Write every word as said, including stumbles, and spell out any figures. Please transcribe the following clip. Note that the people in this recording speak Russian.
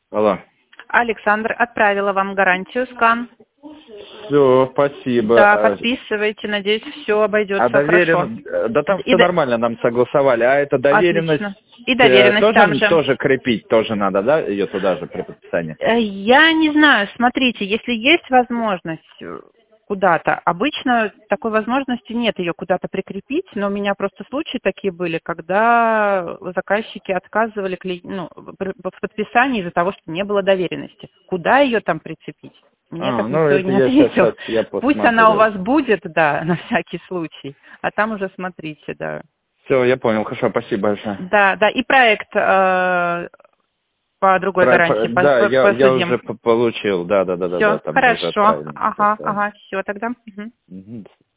Алло. Александр, отправила вам гарантию, скан. Все, спасибо. Да, подписывайте, надеюсь, все обойдется а хорошо. доверен... Да там И все до- нормально, нам согласовали. А это доверенность Отлично. И э, доверенность тоже, там же. тоже крепить, тоже надо, да, ее туда же при подписании? Э, Я не знаю, смотрите, если есть возможность э, куда-то, обычно такой возможности нет ее куда-то прикрепить, но у меня просто случаи такие были, когда заказчики отказывали кли- ну, при- в подписании из-за того, что не было доверенности. Куда ее там прицепить? Мне А, так ну никто и это не я сейчас, ответил. сейчас я Пусть она у посмотрю. вас будет, да, на всякий случай, а там уже смотрите, да. Все, я понял, хорошо, спасибо большое. Да, да, и проект э, по другой Про- по- гарантии, по, да, по, я, по я судьям. уже п- получил, да, да, да, да, да, Все, там мне уже хорошо. отправили. Всё, Ага, всё. ага, все тогда. Мгм. Мгм.